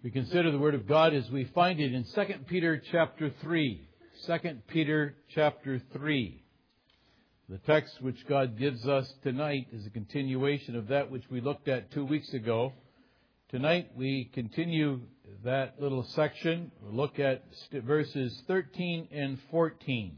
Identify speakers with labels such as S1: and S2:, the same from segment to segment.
S1: We consider the Word of God as we find it in 2 Peter chapter 3. 2 Peter chapter 3. The text which God gives us tonight is a continuation of that which we looked at 2 weeks ago. Tonight we continue that little section. We'll look at verses 13 and 14.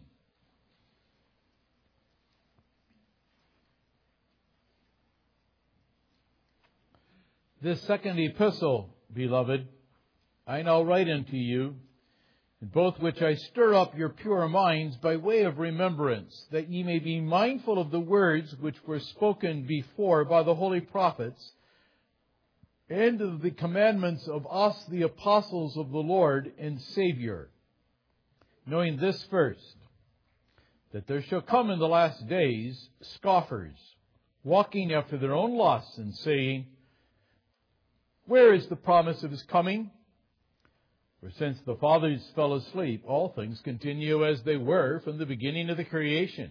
S1: This second epistle, beloved, I now write unto you, in both which I stir up your pure minds by way of remembrance, that ye may be mindful of the words which were spoken before by the holy prophets, and of the commandments of us, the apostles of the Lord and Savior. Knowing this first, that there shall come in the last days scoffers, walking after their own lusts, and saying, Where is the promise of his coming? For since the fathers fell asleep, all things continue as they were from the beginning of the creation.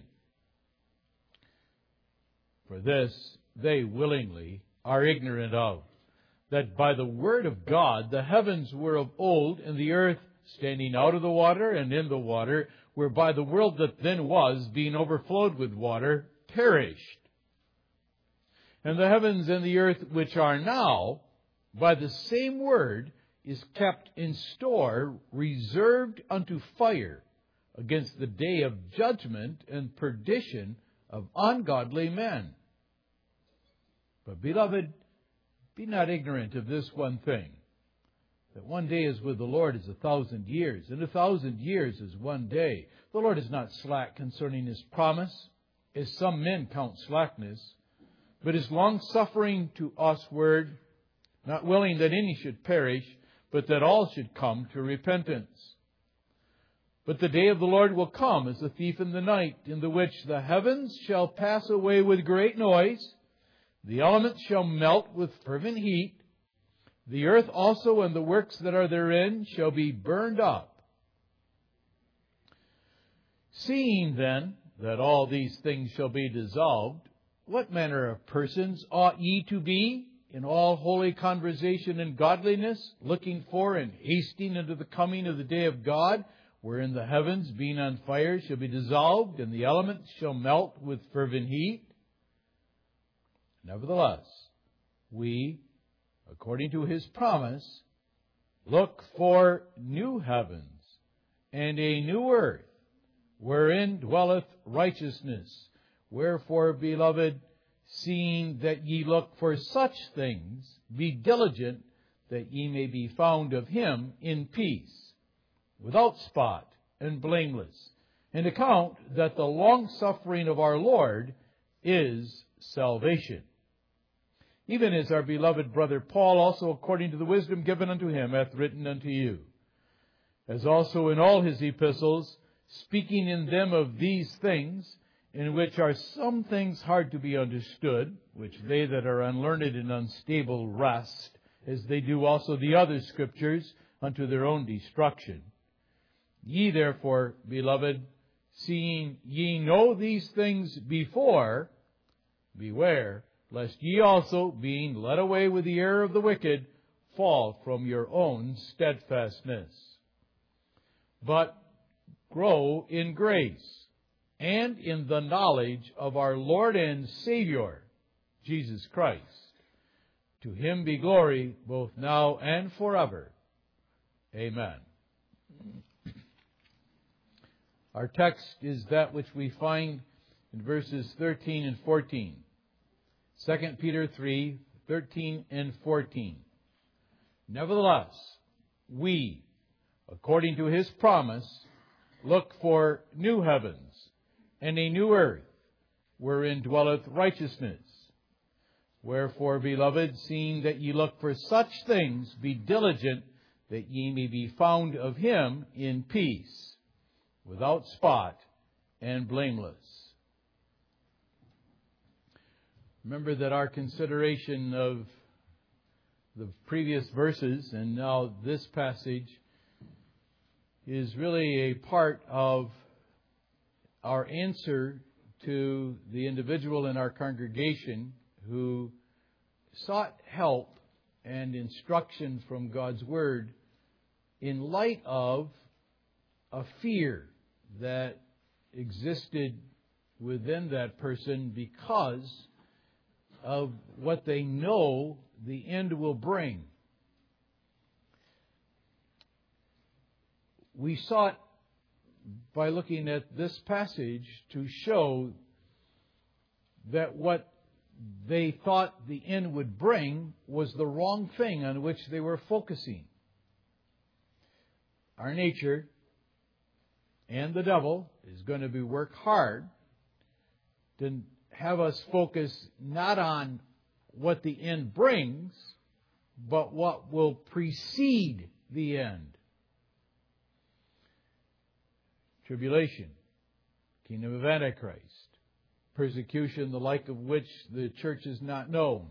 S1: For this they willingly are ignorant of, that by the word of God the heavens were of old, and the earth standing out of the water and in the water, whereby the world that then was, being overflowed with water, perished. And the heavens and the earth which are now, by the same word, is kept in store, reserved unto fire, against the day of judgment and perdition of ungodly men. But, beloved, be not ignorant of this one thing, that one day is with the Lord as 1,000 years, and 1,000 years is one day. The Lord is not slack concerning his promise, as some men count slackness, but is long-suffering to usward, not willing that any should perish, but that all should come to repentance. But the day of the Lord will come as a thief in the night, in the which the heavens shall pass away with great noise, the elements shall melt with fervent heat, the earth also and the works that are therein shall be burned up. Seeing then that all these things shall be dissolved, what manner of persons ought ye to be in all holy conversation and godliness, looking for and hasting unto the coming of the day of God, wherein the heavens, being on fire, shall be dissolved, and the elements shall melt with fervent heat? Nevertheless, we, according to his promise, look for new heavens and a new earth, wherein dwelleth righteousness. Wherefore, beloved, seeing that ye look for such things, be diligent that ye may be found of him in peace, without spot and blameless, and account that the long-suffering of our Lord is salvation. Even as our beloved brother Paul, also according to the wisdom given unto him, hath written unto you, as also in all his epistles, speaking in them of these things, in which are some things hard to be understood, which they that are unlearned and unstable wrest, as they do also the other Scriptures, unto their own destruction. Ye therefore, beloved, seeing ye know these things before, beware, lest ye also, being led away with the error of the wicked, fall from your own steadfastness. But grow in grace, and in the knowledge of our Lord and Savior, Jesus Christ. To him be glory, both now and forever. Amen. Our text is that which we find in verses 13 and 14. 2 Peter 3, 13 and 14. Nevertheless, we, according to his promise, look for new heavens and a new earth, wherein dwelleth righteousness. Wherefore, beloved, seeing that ye look for such things, be diligent that ye may be found of him in peace, without spot and blameless. Remember that our consideration of the previous verses and now this passage is really a part of our answer to the individual in our congregation who sought help and instruction from God's Word in light of a fear that existed within that person because of what they know the end will bring. We sought, by looking at this passage, to show that what they thought the end would bring was the wrong thing on which they were focusing. Our nature and the devil is going to work hard to have us focus not on what the end brings, but what will precede the end. Tribulation, kingdom of Antichrist, persecution, the like of which the church is not known.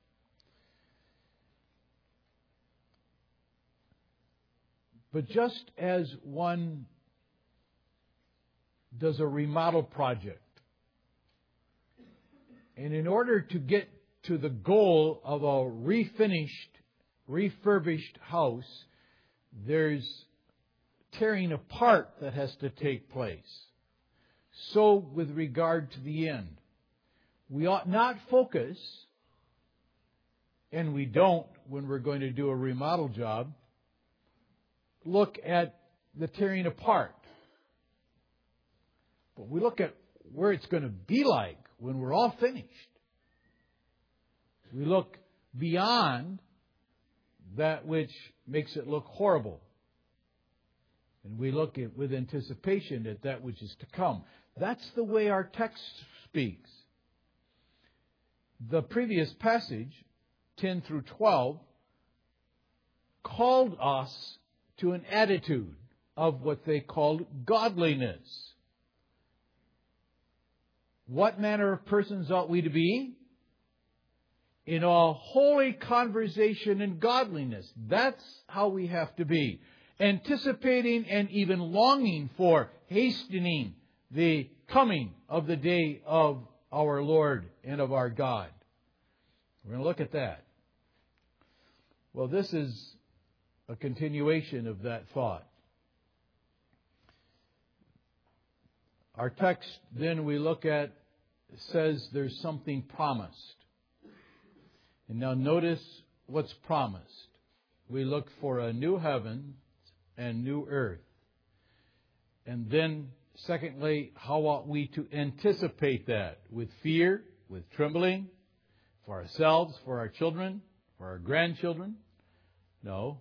S1: But just as one does a remodel project, and in order to get to the goal of a refurbished house, there's tearing apart that has to take place. So with regard to the end, we ought not focus, and we don't when we're going to do a remodel job, look at the tearing apart. But we look at where it's going to be like when we're all finished. We look beyond that which makes it look horrible. And we look at with anticipation at that which is to come. That's the way our text speaks. The previous passage, 10 through 12, called us to an attitude of what they called godliness. What manner of persons ought we to be? In all holy conversation and godliness. That's how we have to be. Anticipating and even longing for, hastening the coming of the day of our Lord and of our God. We're going to look at that. Well, this is a continuation of that thought. Our text, then, we look at, says there's something promised. And now notice what's promised. We look for a new heaven and new earth. And then, secondly, how ought we to anticipate that? With fear, with trembling, for ourselves, for our children, for our grandchildren? No.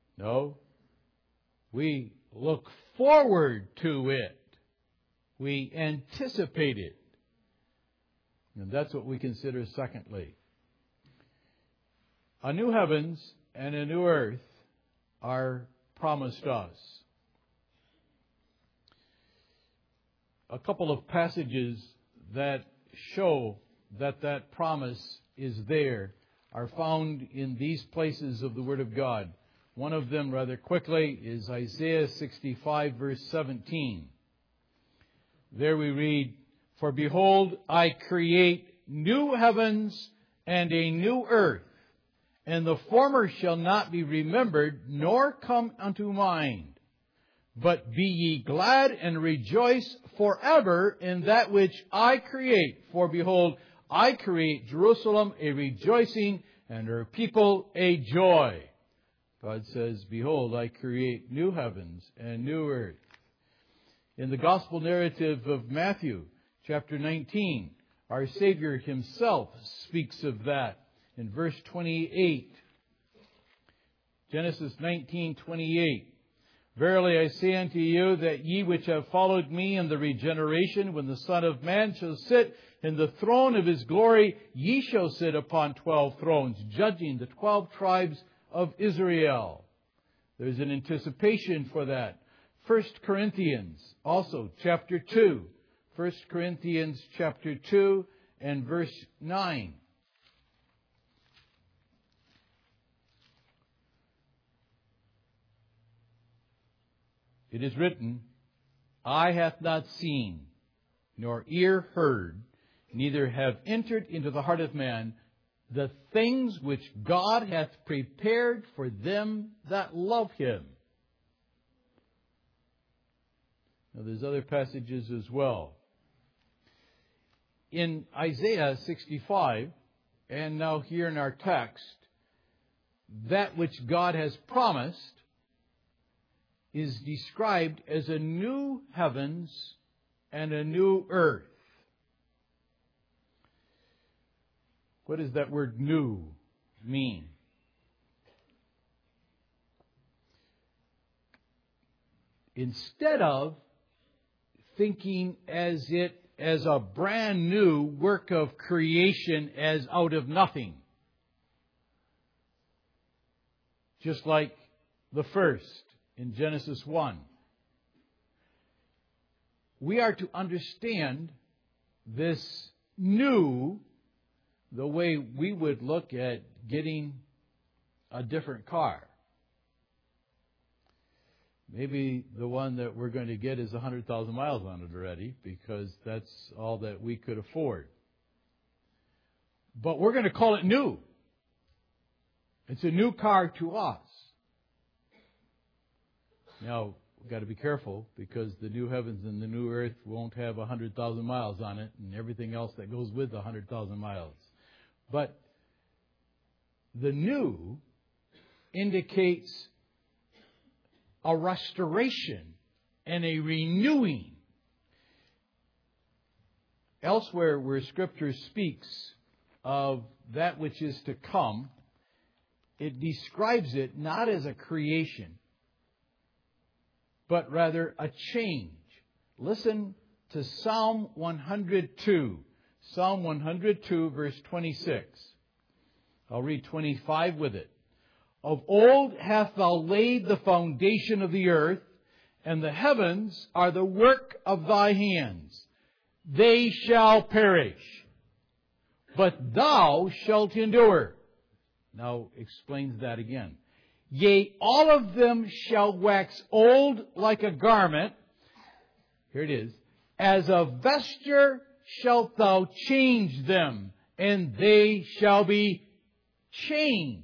S1: We look forward to it. We anticipate it. And that's what we consider secondly. A new heavens and a new earth are promised us. A couple of passages that show that that promise is there are found in these places of the Word of God. One of them, rather quickly, is Isaiah 65, verse 17. There we read, "For behold, I create new heavens and a new earth, and the former shall not be remembered, nor come unto mind. But be ye glad and rejoice forever in that which I create. For behold, I create Jerusalem a rejoicing, and her people a joy." God says, behold, I create new heavens and new earth. In the gospel narrative of Matthew, chapter 19, our Savior Himself speaks of that in verse 28. Genesis 19:28. "Verily I say unto you, that ye which have followed me in the regeneration, when the Son of Man shall sit in the throne of His glory, ye shall sit upon 12 thrones, judging the 12 tribes of Israel." There's an anticipation for that. 1 Corinthians, also, chapter 2. 1 Corinthians chapter 2 and verse 9. It is written, "Eye hath not seen, nor ear heard, neither have entered into the heart of man the things which God hath prepared for them that love Him. Now, there's other passages as well. In Isaiah 65, and now here in our text, that which God has promised is described as a new heavens and a new earth. What does that word new mean? Instead of thinking as a brand new work of creation as out of nothing, just like the first in Genesis 1, we are to understand this new the way we would look at getting a different car. Maybe the one that we're going to get is 100,000 miles on it already, because that's all that we could afford. But we're going to call it new. It's a new car to us. Now, we've got to be careful, because the new heavens and the new earth won't have 100,000 miles on it and everything else that goes with 100,000 miles. But the new indicates a restoration and a renewing. Elsewhere, where Scripture speaks of that which is to come, it describes it not as a creation, but rather a change. Listen to Psalm 102. Psalm 102, verse 26. I'll read 25 with it. Of old hast thou laid the foundation of the earth, and the heavens are the work of thy hands. They shall perish, but thou shalt endure. Now explains that again. Yea, all of them shall wax old like a garment. Here it is. As a vesture shalt thou change them, and they shall be changed.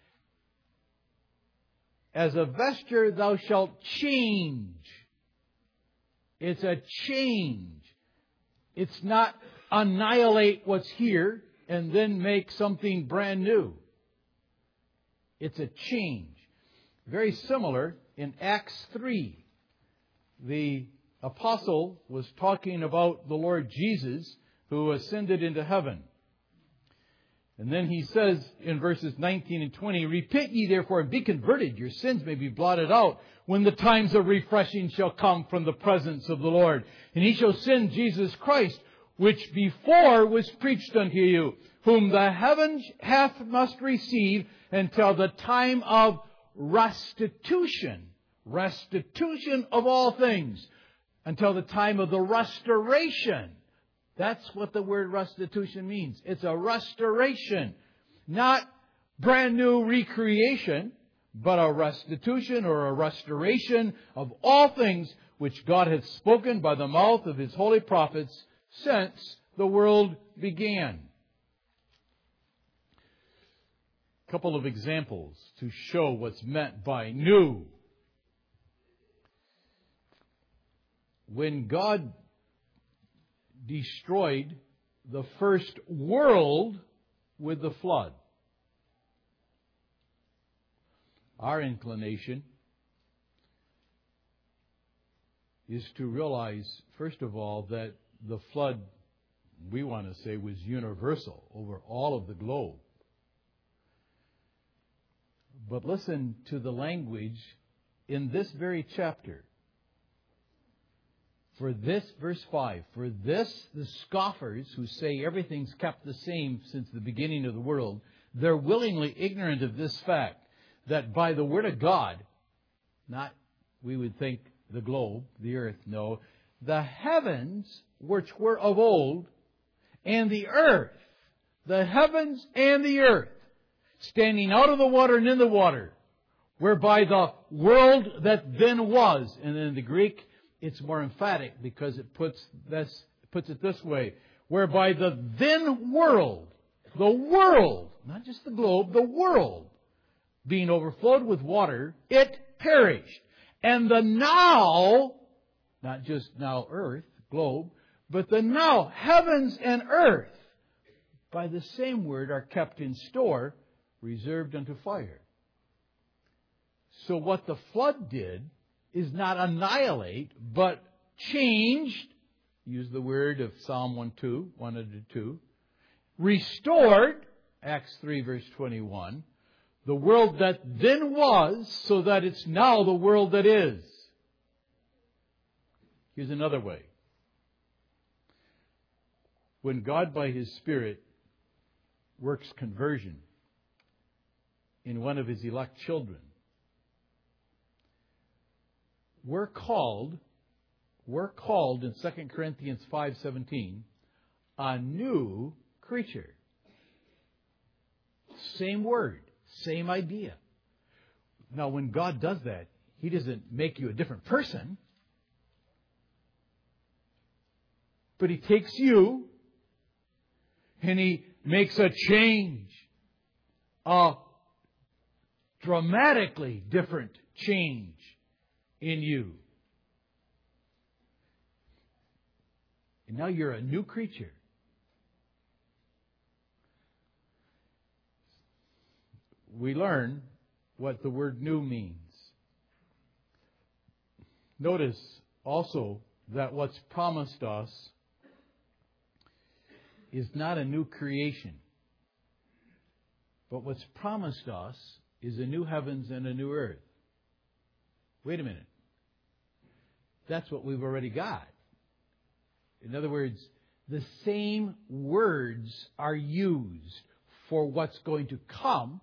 S1: As a vesture thou shalt change. It's a change. It's not annihilate what's here and then make something brand new. It's a change. Very similar in Acts 3. The apostle was talking about the Lord Jesus who ascended into heaven. And then he says in verses 19 and 20, Repent ye therefore and be converted, your sins may be blotted out, when the times of refreshing shall come from the presence of the Lord. And He shall send Jesus Christ, which before was preached unto you, whom the heavens must receive until the time of restitution. Restitution of all things. Until the time of the restoration. That's what the word restitution means. It's a restoration. Not brand new recreation, but a restitution or a restoration of all things which God hath spoken by the mouth of His holy prophets since the world began. A couple of examples to show what's meant by new. When God destroyed the first world with the flood, our inclination is to realize, first of all, that the flood, we want to say, was universal over all of the globe. But listen to the language in this very chapter. For this, verse 5, for this, the scoffers who say everything's kept the same since the beginning of the world, they're willingly ignorant of this fact, that by the word of God, not, we would think, the globe, the earth, no, the heavens, which were of old, and the earth, the heavens and the earth, standing out of the water and in the water, whereby the world that then was, and in the Greek, it's more emphatic because it puts it this way, whereby the then world the world, not just the globe, the world, being overflowed with water, it perished. And the now, not just now earth, globe, but the now, heavens and earth, by the same word are kept in store, reserved unto fire. So what the flood did is not annihilate, but changed, use the word of Psalm 1:2, restored, Acts 3 verse 21, the world that then was, so that it's now the world that is. Here's another way. When God by His Spirit works conversion in one of His elect children, we're called in 2 Corinthians 5:17 a new creature. Same word, same idea. Now, when God does that, He doesn't make you a different person, but He takes you and He makes a change, a dramatically different change in you. And now you're a new creature. We learn what the word new means. Notice also that what's promised us is not a new creation. But what's promised us is a new heavens and a new earth. Wait a minute. That's what we've already got. In other words, the same words are used for what's going to come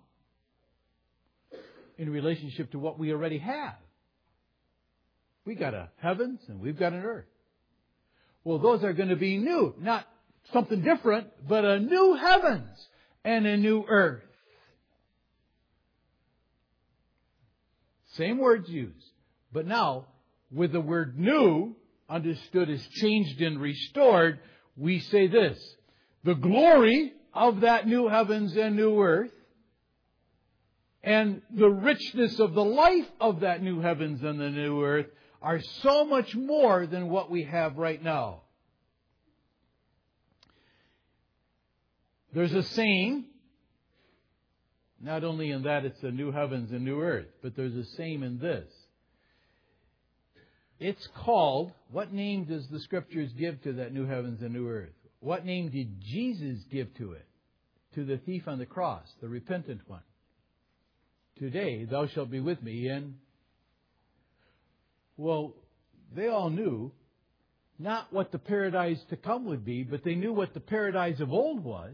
S1: in relationship to what we already have. We got a heavens and we've got an earth. Well, those are going to be new. Not something different, but a new heavens and a new earth. Same words used. But now, with the word new, understood as changed and restored, we say this: the glory of that new heavens and new earth, and the richness of the life of that new heavens and the new earth are so much more than what we have right now. There's a saying, not only in that it's a new heavens and new earth, but there's a saying in this. It's called, what name does the Scriptures give to that new heavens and new earth? What name did Jesus give to it? To the thief on the cross, the repentant one. Today thou shalt be with me in... Well, they all knew not what the paradise to come would be, but they knew what the paradise of old was.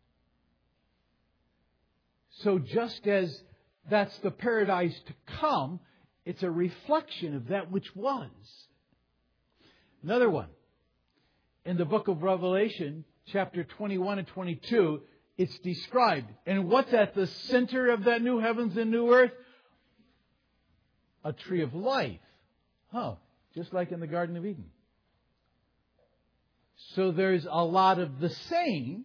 S1: So just as that's the paradise to come, it's a reflection of that which was. Another one. In the book of Revelation, chapter 21 and 22, it's described. And what's at the center of that new heavens and new earth? A tree of life. Just like in the Garden of Eden. So there's a lot of the same,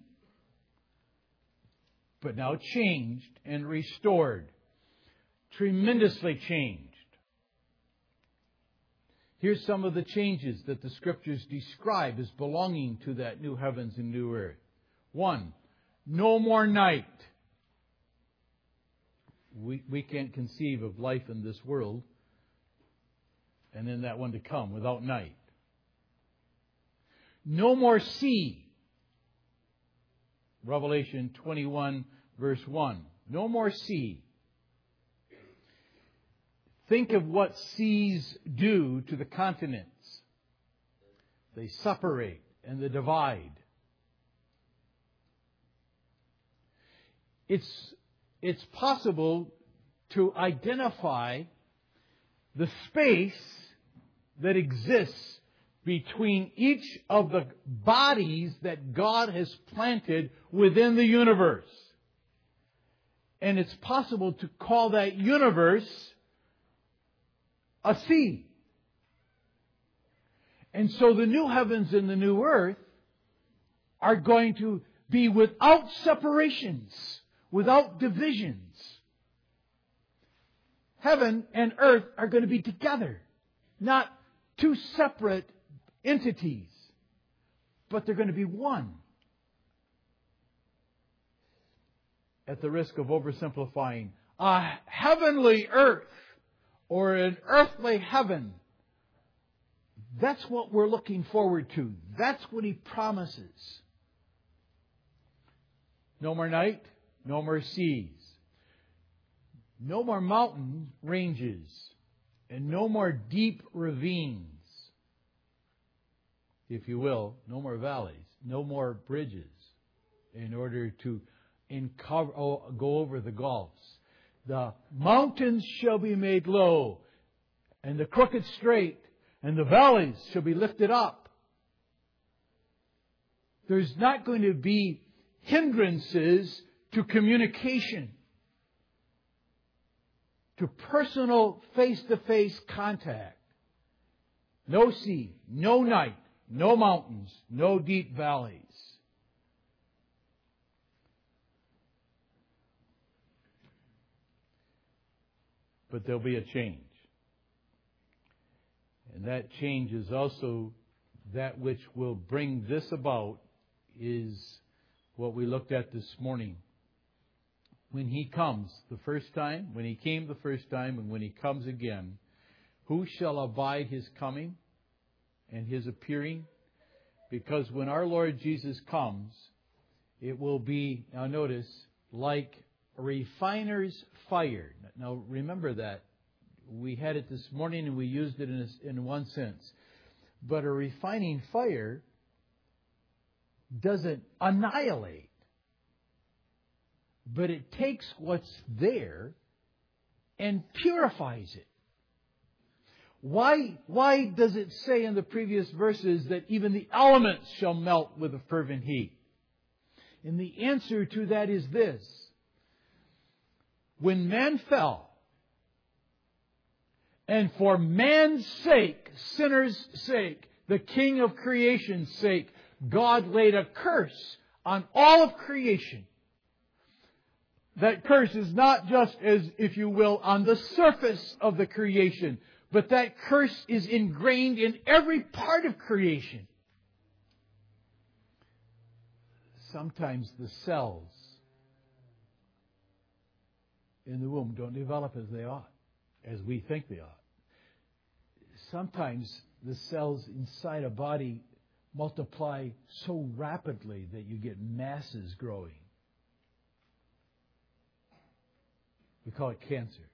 S1: but now changed and restored. Tremendously changed. Here's some of the changes that the Scriptures describe as belonging to that new heavens and new earth. 1, no more night. We can't conceive of life in this world and in that one to come without night. No more sea. Revelation 21 verse 1. No more sea. Think of what seas do to the continents. They separate and they divide. It's possible to identify the space that exists between each of the bodies that God has planted within the universe. And it's possible to call that universe a sea. And so the new heavens and the new earth are going to
S2: be without separations, without divisions. Heaven and earth are going to be together, not two separate entities, but they're going to be one. At the risk of oversimplifying, a heavenly earth or an earthly heaven, that's what we're looking forward to. That's what He promises. No more night, no more seas, no more mountain ranges, and no more deep ravines. If you will, no more valleys, no more bridges in order to go over the gulfs. The mountains shall be made low, and the crooked straight, and the valleys shall be lifted up. There's not going to be hindrances to communication, to personal face-to-face contact. No sea, no night, no mountains, no deep valleys. But there'll be a change. And that change is also that which will bring this about is what we looked at this morning. When He comes the first time, when He came the first time, and when He comes again, who shall abide His coming and His appearing? Because when our Lord Jesus comes, it will be, now notice, like a refiner's fire. Now remember that. We had it this morning and we used it in one sense. But a refining fire doesn't annihilate. But it takes what's there and purifies it. Why does it say in the previous verses that even the elements shall melt with a fervent heat? And the answer to that is this. When man fell, and for man's sake, sinners' sake, the King of creation's sake, God laid a curse on all of creation. That curse is not just as, if you will, on the surface of the creation, but that curse is ingrained in every part of creation. Sometimes the cells in the womb don't develop as they ought, as we think they ought. Sometimes the cells inside a body multiply so rapidly that you get masses growing. We call it cancer.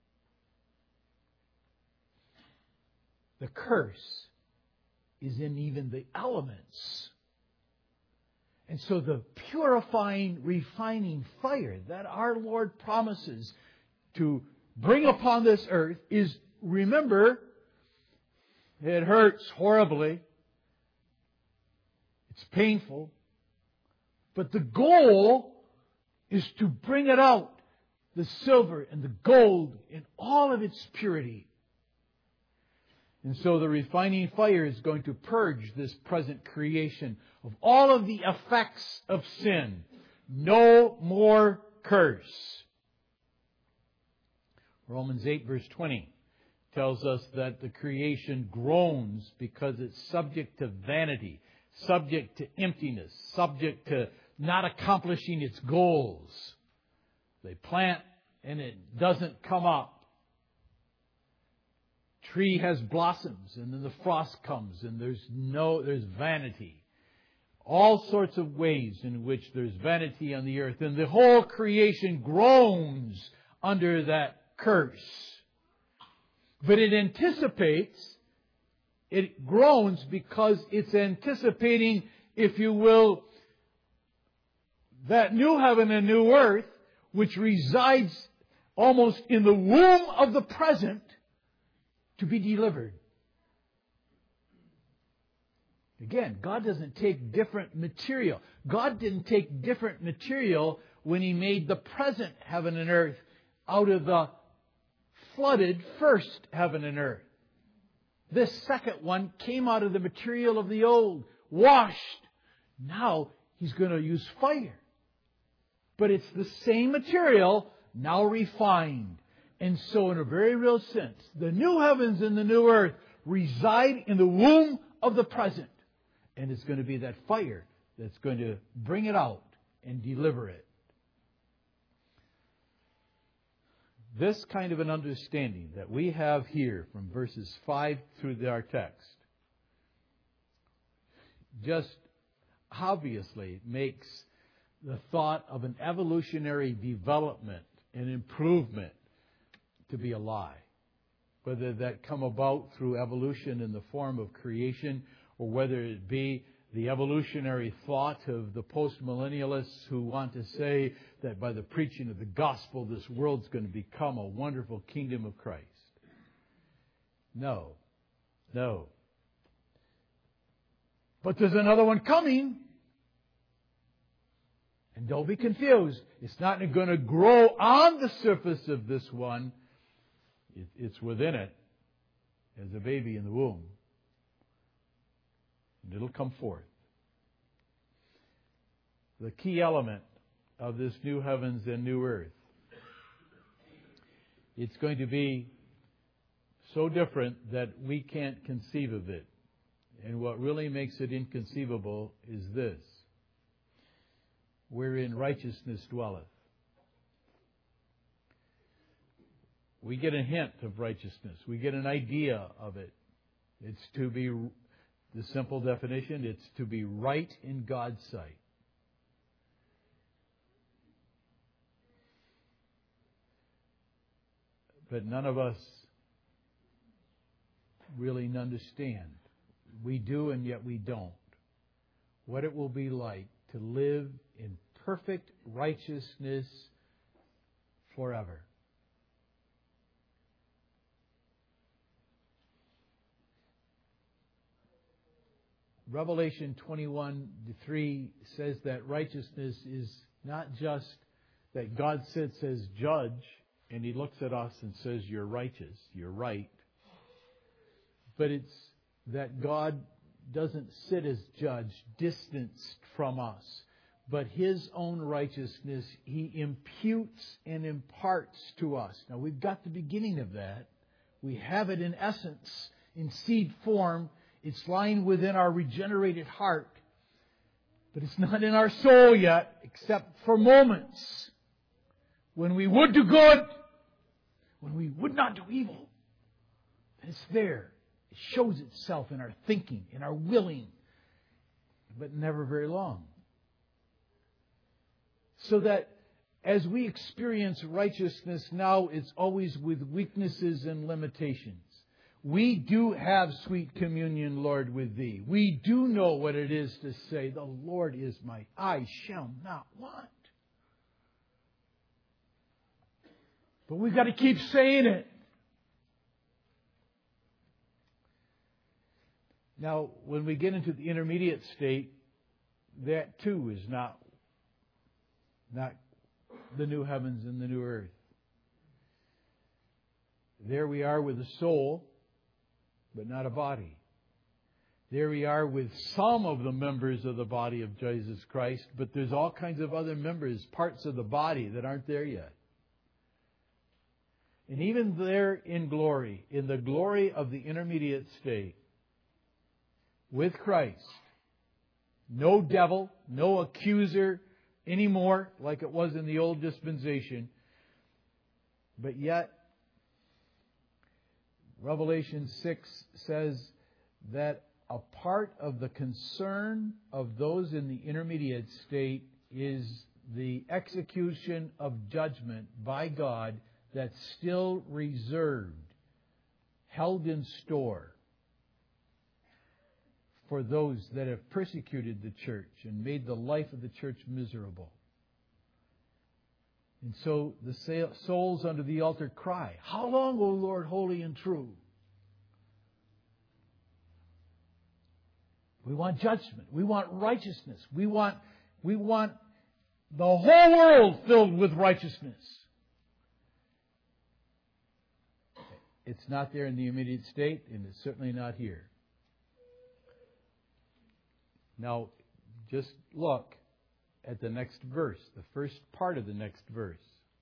S2: The curse is in even the elements. And so the purifying, refining fire that our Lord promises to bring upon this earth is, remember, it hurts horribly. It's painful. But the goal is to bring it out, the silver and the gold in all of its purity. And so the refining fire is going to purge this present creation of all of the effects of sin. No more curse. Romans 8 verse 20 tells us that the creation groans because it's subject to vanity, subject to emptiness, subject to not accomplishing its goals. They plant and it doesn't come up. Tree has blossoms and then the frost comes and there's vanity. All sorts of ways in which there's vanity on the earth. And the whole creation groans under that curse. But it groans because it's anticipating, if you will, that new heaven and new earth, which resides almost in the womb of the present, to be delivered. Again, God doesn't take different material. God didn't take different material when He made the present heaven and earth out of the flooded first heaven and earth. This second one came out of the material of the old, washed. Now
S1: He's going to use fire. But it's the same material, now refined. And so in a very real sense, the new heavens and the new earth reside in the womb of the present. And it's going to be that fire that's going to bring it out and deliver it. This kind of an understanding that we have here from verses 5 through our text just obviously makes the thought of an evolutionary development and improvement to be a lie. Whether that come about through evolution in the form of creation, or whether it be the evolutionary thought of the postmillennialists who want to say that by the preaching of the gospel, this world's going to become a wonderful kingdom of Christ. No. No. But there's another one coming. And don't be confused. It's not going to grow on the surface of this one. It's within it as a baby in the womb. And it'll come forth. The key element of this new heavens and new earth. It's going to be so different that we can't conceive of it. And what really makes it inconceivable is this: wherein righteousness dwelleth. We get a hint of righteousness. We get an idea of it. It's to be, the simple definition, it's to be right in God's sight. But none of us really understand. We do, and yet we don't. What it will be like to live in perfect righteousness forever. Revelation 21:3 says that righteousness is not just that God sits as judge and He looks at us and says, "You're righteous, you're right." But it's that God doesn't sit as judge, distanced from us. But His own righteousness He imputes and imparts to us. Now we've got the beginning of that. We have it in essence, in seed form. It's lying within our regenerated heart. But it's not in our soul yet, except for moments when we would do good, when we would not do evil. And it's there. It shows itself in our thinking, in our willing, but never very long. So that as we experience righteousness now, it's always with weaknesses and limitations. We do have sweet communion, Lord, with Thee. We do know what it is to say, the Lord is my, I shall not want. But we've got to keep saying it. Now, when we get into the intermediate state, that too is not the new heavens and the new earth. There we are with a soul, but not a body. There we are with some of the members of the body of Jesus Christ, but there's all kinds of other members, parts of the body that aren't there yet. And even there in glory, in the glory of the intermediate state, with Christ, no devil, no accuser anymore like it was in the old dispensation, but yet Revelation 6 says that a part of the concern of those in the intermediate state is the execution of judgment by God that's still reserved, held in store for those that have persecuted the church and made the life of the church miserable. And so the souls under the altar cry, "How long, O Lord, holy and true?" We want judgment. We want righteousness. We want the whole world filled with righteousness. It's not there in the immediate state, and it's certainly not here. Now, just look
S2: at the next verse, the first part of the next verse.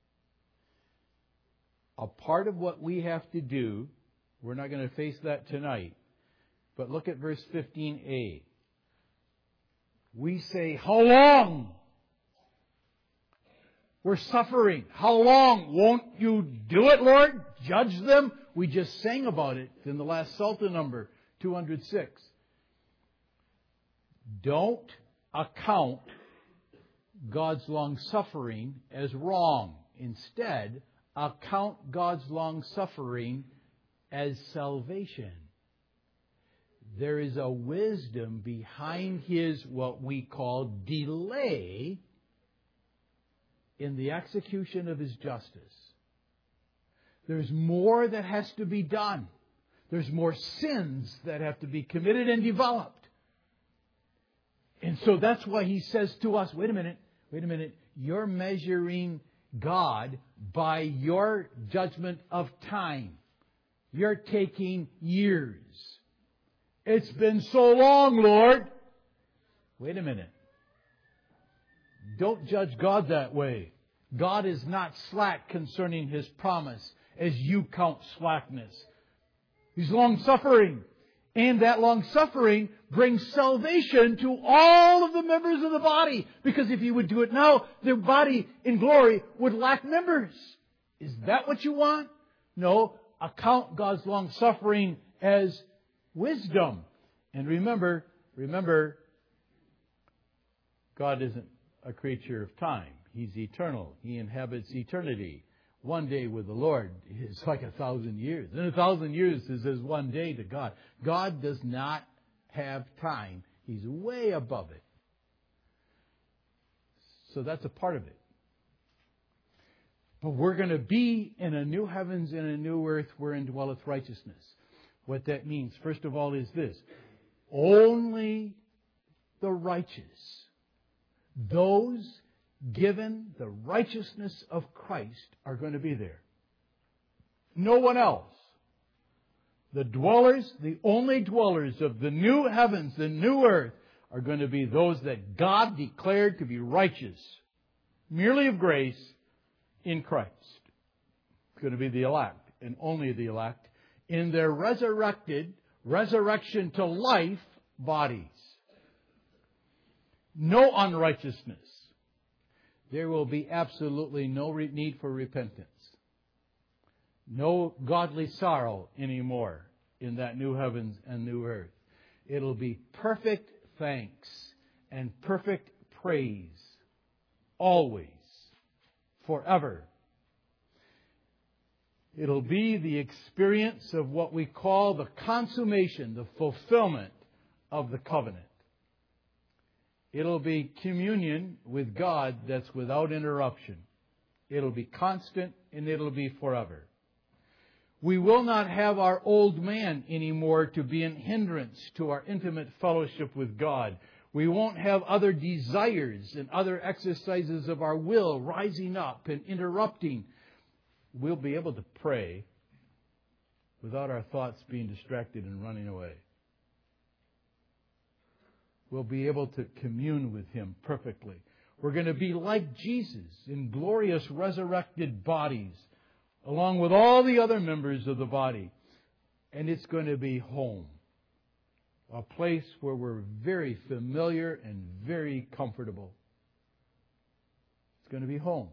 S2: A part of what we have to do, we're not going to face that tonight, but look at verse 15a. We say, how long? We're suffering. How long? Won't you do it, Lord? Judge them? We just sang about it in the last Psalter number, 206. Don't account God's long-suffering as wrong. Instead, account God's long-suffering as salvation. There is a wisdom behind His, what we call, delay in the execution of His justice. There's more that has to be done. There's more sins that have to be committed and developed. And so that's why He says to us, wait a minute, you're measuring God by your judgment of time. You're taking years. It's been so long, Lord. Wait a minute. Don't judge God that way. God is not slack concerning His promise as you count slackness. He's long-suffering. And that long-suffering brings salvation to all of the members of the body. Because if He would do it now, the body in glory would lack members. Is that what you want? No. Account God's long-suffering as wisdom. And remember, God isn't a creature of time. He's eternal. He inhabits eternity. One day with the Lord is like 1,000 years. And 1,000 years is as one day to God. God does not have time. He's way above it. So that's a part of it. But we're going to be in a new heavens and a new earth wherein dwelleth righteousness. What that means, first of all, is this. Only the righteous, those given the righteousness of Christ, are going to be there. No one else. The dwellers, the only dwellers of the new heavens, the new earth, are going to be those that God declared to be righteous, merely of grace, in Christ. It's going to be the elect, and only the elect, in their resurrection to life bodies. No unrighteousness. There will be absolutely no need for repentance. No godly sorrow anymore in that new heavens and new earth. It'll be perfect thanks and perfect praise. Always. Forever. It'll be the experience of what we call the consummation, the fulfillment of the covenant. It'll be communion with God that's without interruption. It'll be constant and it'll be forever. We will not have our old man anymore to be an hindrance to our intimate fellowship with God. We won't have other desires and other exercises of our will rising up and interrupting. We'll be able to pray without our thoughts being distracted and running away. We'll be able to commune with Him perfectly. We're going to be like Jesus in glorious resurrected bodies, along with all the other members of the body. And it's going to be home. A place where we're very familiar and very comfortable. It's going to be home.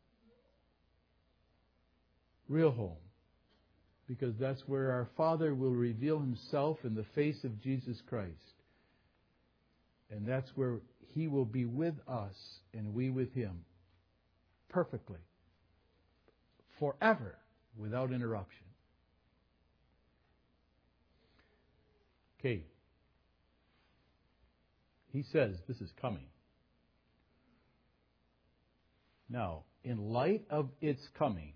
S2: Real home. Because that's where our Father will reveal Himself in the face of Jesus Christ. And that's where He will be with us and we with Him. Perfectly. Forever. Without interruption. Okay. He says this is coming. Now, in light of its coming,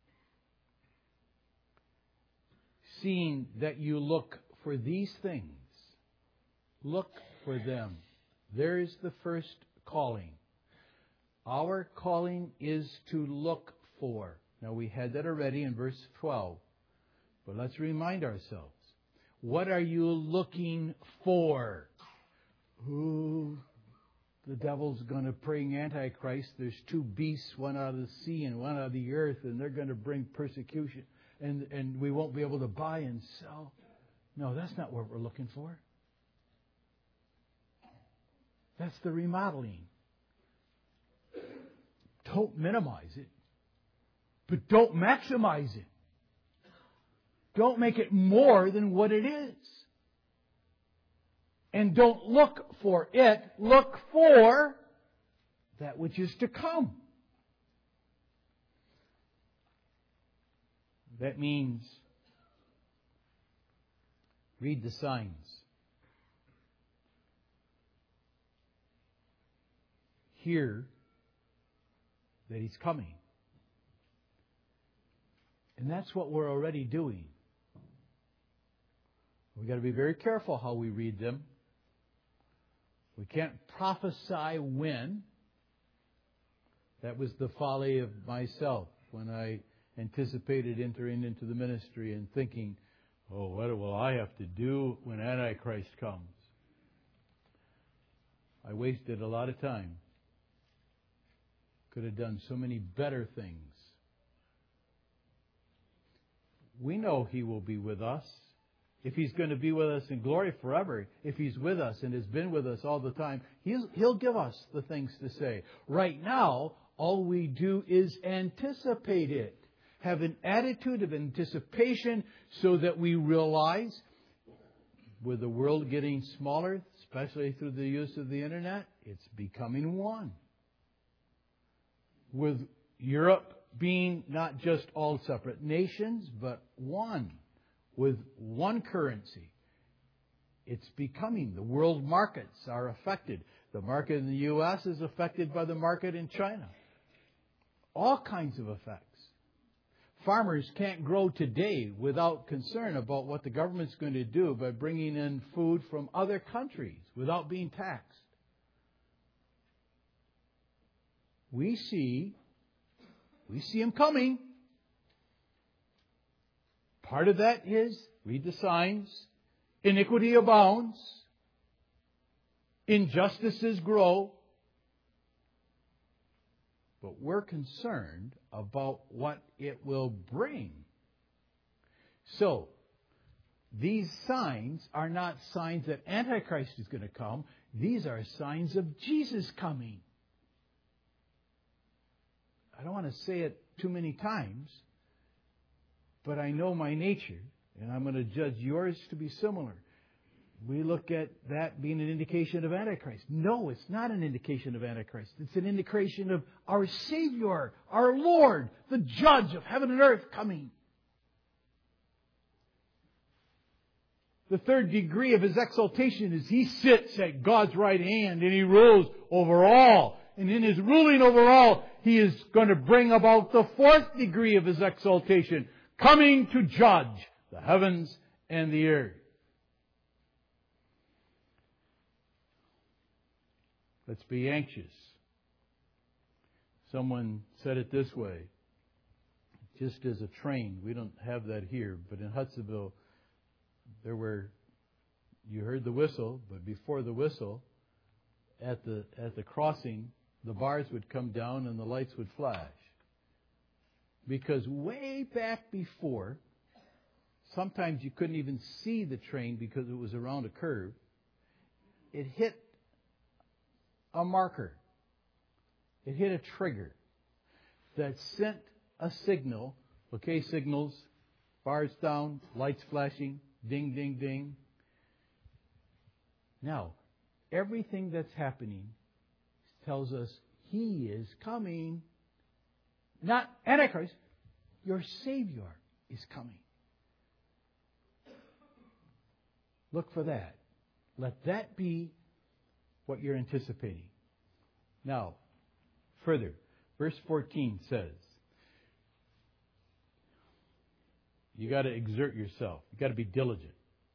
S2: seeing that you look for these things, look for them. There's the first calling. Our calling is to look for. Now, we had that already in verse 12. But let's remind ourselves. What are you looking for? Ooh, the devil's going to bring Antichrist. There's two beasts, one out of the sea and one out of the earth, and they're going to bring persecution. And we won't be able to buy and sell. No, that's not what we're looking for. That's the remodeling. Don't minimize it, but don't maximize it. Don't make it more than what it is. And don't look for it. Look for that which is to come. That means read the signs. Hear that He's coming. And that's what we're already doing. We've got to be very careful how we read them. We can't prophesy when. That was the folly of myself when I anticipated entering into the ministry and thinking, oh, what will I have to do when Antichrist comes? I wasted a lot of time. Could have done so many better things. We know He will be with us. If He's going to be with us in glory forever, if He's with us and has been with us all the time, He'll give us the things to say. Right now, all we do is anticipate it. Have an attitude of anticipation so that we realize, with the world getting smaller, especially through the use of the Internet, it's becoming one. With Europe being not just all separate nations, but one. With one currency. It's becoming. The world markets are affected. The market in the U.S. is affected by the market in China. All kinds of effects. Farmers can't grow today without concern about what the government's going to do by bringing in food from other countries without being taxed. We see Him coming. Part of that is, read the signs, iniquity abounds, injustices grow, but we're concerned about what it will bring. So, these signs are not signs that Antichrist is going to come. These are signs of Jesus coming. I don't want to say it too many times, but I know my nature, and I'm going to judge yours to be similar. We look at that being an indication of Antichrist. No, it's not an indication of Antichrist. It's an indication of our Savior, our Lord, the Judge of heaven and earth coming. The third degree of His exaltation is He sits at God's right hand and He rules over all. And in His ruling over all, He is going to bring about the fourth degree of His exaltation, coming to judge the heavens and the earth. Let's be anxious. Someone said it this way, just as a train. We don't have that here, but in Hudsonville, you heard the whistle, but before the whistle, at the crossing, the bars would come down and the lights would flash. Because way back before, sometimes you couldn't even see the train because it was around a curve. It hit a marker. It hit a trigger that sent a signal. Okay, signals, bars down, lights flashing, ding, ding, ding. Now, everything that's happening tells us He is coming. Not Antichrist. Your Savior is coming. Look for that. Let that be what you're anticipating. Now, further, verse 14 says, you got to exert yourself. You got to be diligent.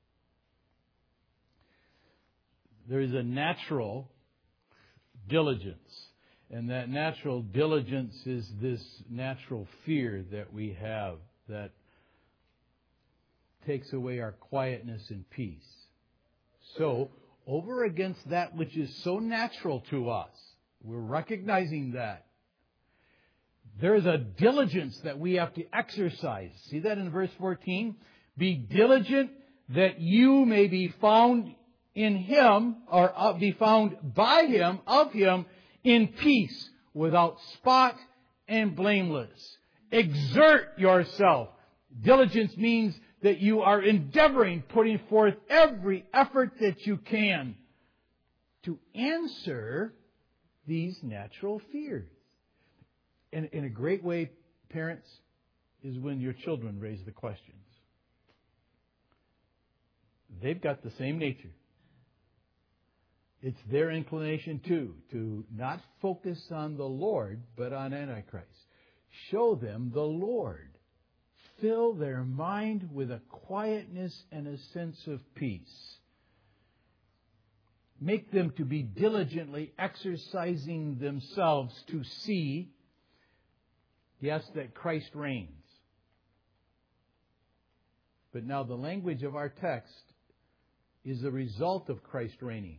S2: There is a natural diligence. And that natural diligence is this natural fear that we have that takes away our quietness and peace. So, over against that which is so natural to us. We're recognizing that. There's a diligence that we have to exercise. See that in verse 14? Be diligent that you may be found in Him, or be found by Him, of Him, in peace, without spot and blameless. Exert yourself. Diligence means that you are endeavoring, putting forth every effort that you can to answer these natural fears. And in a great way, parents, is when your children raise the questions. They've got the same nature. It's their inclination too, to not focus on the Lord, but on Antichrist. Show them the Lord. Fill their mind with a quietness and a sense of peace. Make them to be diligently exercising themselves to see, yes, that Christ reigns. But now the language of our text is the result of Christ reigning.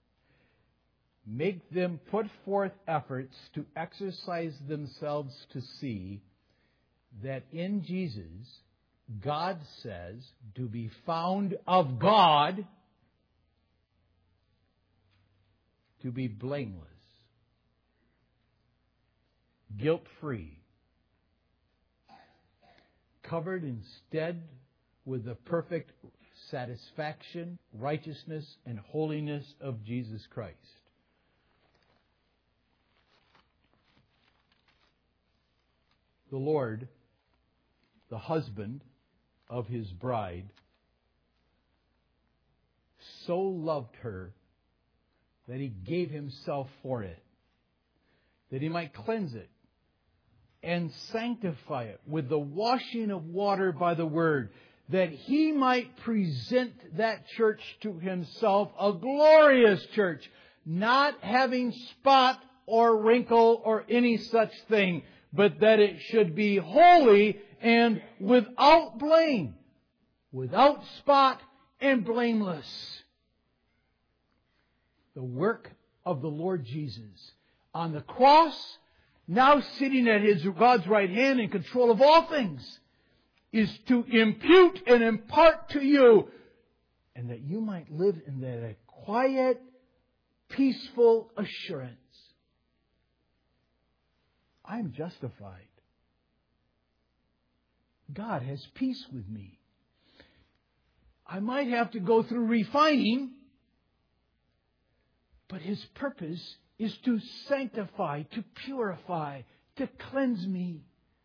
S2: Make them put forth efforts to exercise themselves to see that in Jesus, God says to be found of God, to be blameless, guilt-free, covered instead with the perfect satisfaction, righteousness, and holiness of Jesus Christ. The Lord, the husband of His bride, so loved her that He gave Himself for it, that He might cleanse it and sanctify it with the washing of water by the Word, that He might present that church to Himself, a glorious church, not having spot or wrinkle or any such thing, but that it should be holy and without blame, without spot and blameless. The work of the Lord Jesus on the cross, now sitting at God's right hand in control of all things, is to impute and impart to you, and that you might live in that quiet, peaceful assurance. I'm justified. God has peace with me. I might have to go through refining, but His purpose is to sanctify, to purify, to cleanse me.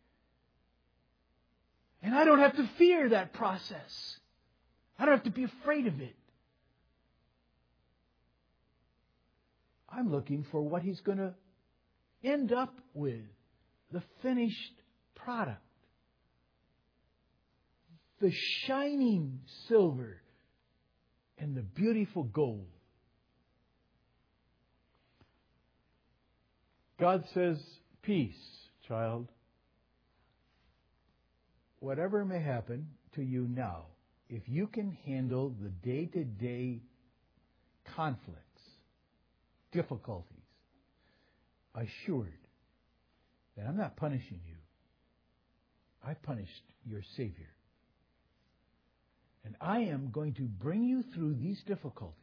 S2: And I don't have to fear that process. I don't have to be afraid of it. I'm looking for what He's going to end up with, the finished product. The shining silver and the beautiful gold. God says, peace, child. Whatever may happen to you now, if you can handle the day-to-day conflicts, difficulties, assured that I'm not punishing you. I punished your Savior. And I am going to bring you through these difficulties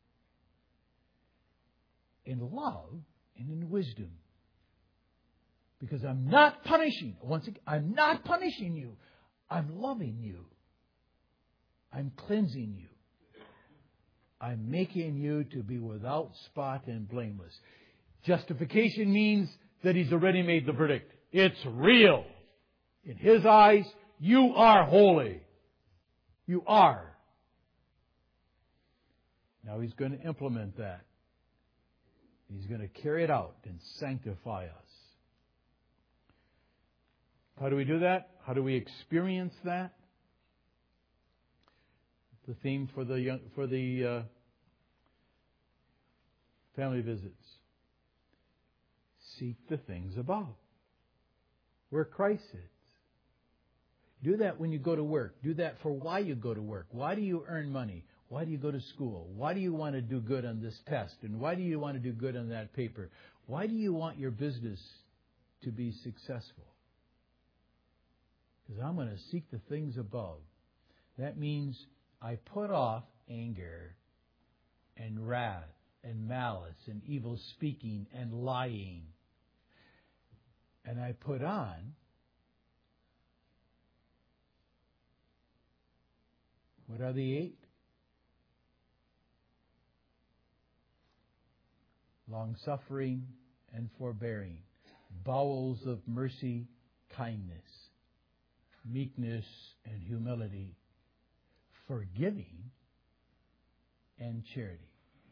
S2: in love and in wisdom. Because I'm not punishing. Once again, I'm not punishing you. I'm loving you. I'm cleansing you. I'm making you to be without spot and blameless. Justification means that He's already made the verdict. It's real. In His eyes, you are holy. You are. Now He's going to implement that. He's going to carry it out and sanctify us. How do we do that? How do we experience that? The theme for the family visits. Seek the things above, where Christ sits. Do that when you go to work. Do that for why you go to work. Why do you earn money? Why do you go to school? Why do you want to do good on this test? And why do you want to do good on that paper? Why do you want your business to be successful? Because I'm going to seek the things above. That means I put off anger and wrath and malice and evil speaking and lying. And I put on what are the 8? Long-suffering and forbearing, bowels of mercy, kindness, meekness and humility, forgiving and charity.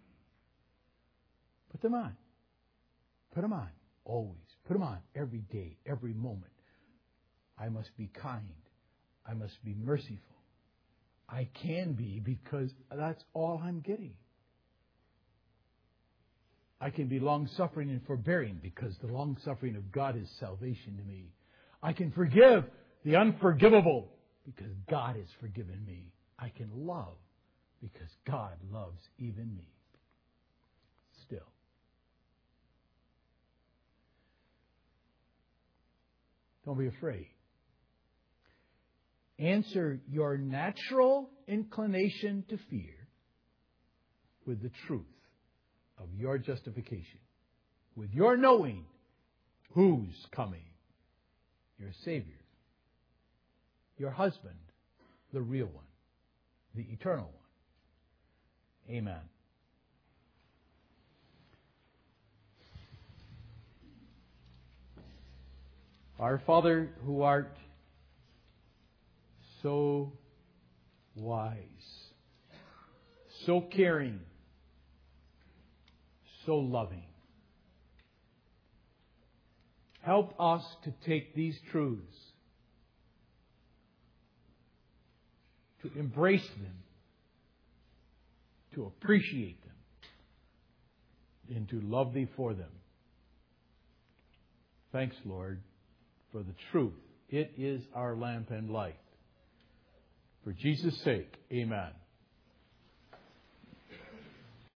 S2: Put them on. Put them on. Always. Put them on every day, every moment. I must be kind. I must be merciful. I can be because that's all I'm getting. I can be long-suffering and forbearing because the long-suffering of God is salvation to me. I can forgive the unforgivable because God has forgiven me. I can love because God loves even me. Still. Don't be afraid. Answer your natural inclination to fear with the truth of your justification, with your knowing who's coming, your Savior, your husband, the real one, the eternal one. Amen. Our Father who art so wise, so caring, so loving. Help us to take these truths, to embrace them, to appreciate them, and to love Thee for them. Thanks, Lord, for the truth. It is our lamp and light. For Jesus' sake, amen.